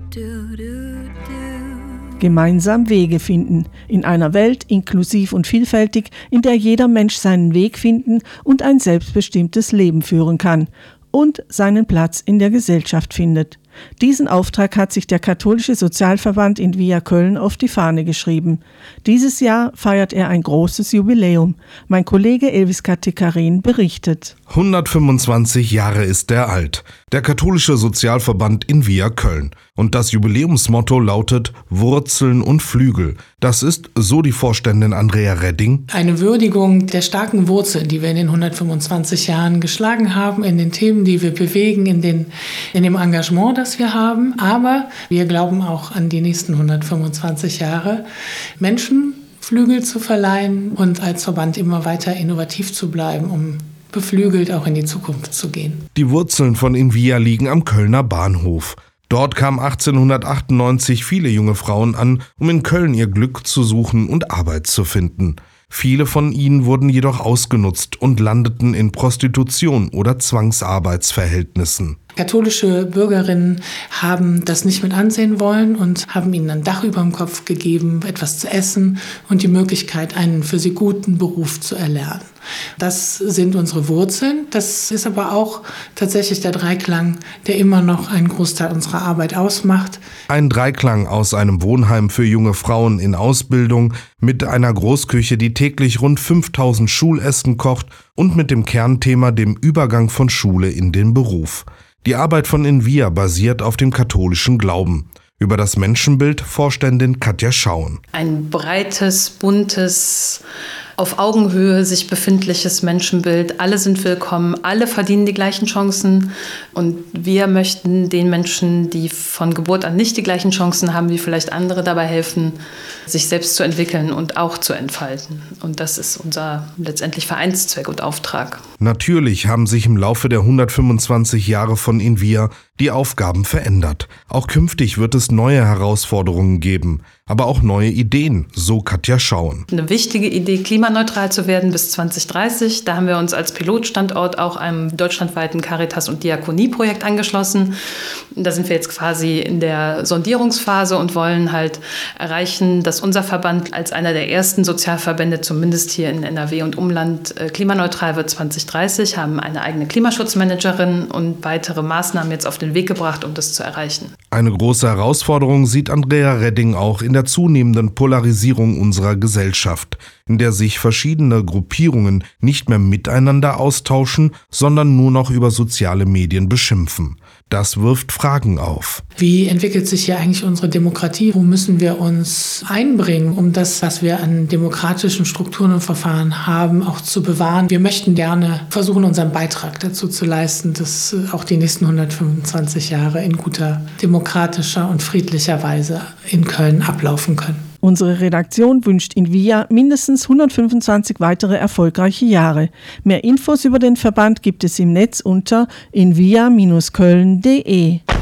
Gemeinsam Wege finden. In einer Welt inklusiv und vielfältig, in der jeder Mensch seinen Weg finden und ein selbstbestimmtes Leben führen kann und seinen Platz in der Gesellschaft findet. Diesen Auftrag hat sich der Katholische Sozialverband in Via Köln auf die Fahne geschrieben. Dieses Jahr feiert er ein großes Jubiläum. Mein Kollege Elvis Katekarin berichtet. 125 Jahre ist er alt, der Katholische Sozialverband in Via Köln. Und das Jubiläumsmotto lautet Wurzeln und Flügel. Das ist, so die Vorständin Andrea Redding, eine Würdigung der starken Wurzeln, die wir in den 125 Jahren geschlagen haben, in den Themen, die wir bewegen, in dem Engagement, das wir haben. Aber wir glauben auch an die nächsten 125 Jahre, Menschen Flügel zu verleihen und als Verband immer weiter innovativ zu bleiben, um beflügelt auch in die Zukunft zu gehen. Die Wurzeln von Invia liegen am Kölner Bahnhof. Dort kamen 1898 viele junge Frauen an, um in Köln ihr Glück zu suchen und Arbeit zu finden. Viele von ihnen wurden jedoch ausgenutzt und landeten in Prostitution oder Zwangsarbeitsverhältnissen. Katholische Bürgerinnen haben das nicht mit ansehen wollen und haben ihnen ein Dach über dem Kopf gegeben, etwas zu essen und die Möglichkeit, einen für sie guten Beruf zu erlernen. Das sind unsere Wurzeln. Das ist aber auch tatsächlich der Dreiklang, der immer noch einen Großteil unserer Arbeit ausmacht. Ein Dreiklang aus einem Wohnheim für junge Frauen in Ausbildung, mit einer Großküche, die täglich rund 5000 Schulessen kocht und mit dem Kernthema dem Übergang von Schule in den Beruf. Die Arbeit von Invia basiert auf dem katholischen Glauben. Über das Menschenbild Vorständin Katja Schauen. Ein breites, buntes, auf Augenhöhe sich befindliches Menschenbild. Alle sind willkommen, alle verdienen die gleichen Chancen. Und wir möchten den Menschen, die von Geburt an nicht die gleichen Chancen haben, wie vielleicht andere, dabei helfen, sich selbst zu entwickeln und auch zu entfalten. Und das ist unser letztendlich Vereinszweck und Auftrag. Natürlich haben sich im Laufe der 125 Jahre von Invia die Aufgaben verändert. Auch künftig wird es neue Herausforderungen geben, aber auch neue Ideen, so Katja Schauen. Eine wichtige Idee, klimaneutral zu werden bis 2030. Da haben wir uns als Pilotstandort auch einem deutschlandweiten Caritas- und Diakonieprojekt angeschlossen. Da sind wir jetzt quasi in der Sondierungsphase und wollen halt erreichen, dass unser Verband als einer der ersten Sozialverbände, zumindest hier in NRW und Umland, klimaneutral wird 2030, haben eine eigene Klimaschutzmanagerin und weitere Maßnahmen jetzt auf den Weg gebracht, um das zu erreichen. Eine große Herausforderung sieht Andrea Redding auch in der zunehmenden Polarisierung unserer Gesellschaft, in der sich verschiedene Gruppierungen nicht mehr miteinander austauschen, sondern nur noch über soziale Medien beschimpfen. Das wirft Fragen auf. Wie entwickelt sich hier eigentlich unsere Demokratie? Wo müssen wir uns einbringen, um das, was wir an demokratischen Strukturen und Verfahren haben, auch zu bewahren? Wir möchten gerne versuchen, unseren Beitrag dazu zu leisten, dass auch die nächsten 125 Jahre in guter, demokratischer und friedlicher Weise in Köln ablaufen können. Unsere Redaktion wünscht Invia mindestens 125 weitere erfolgreiche Jahre. Mehr Infos über den Verband gibt es im Netz unter invia-köln.de.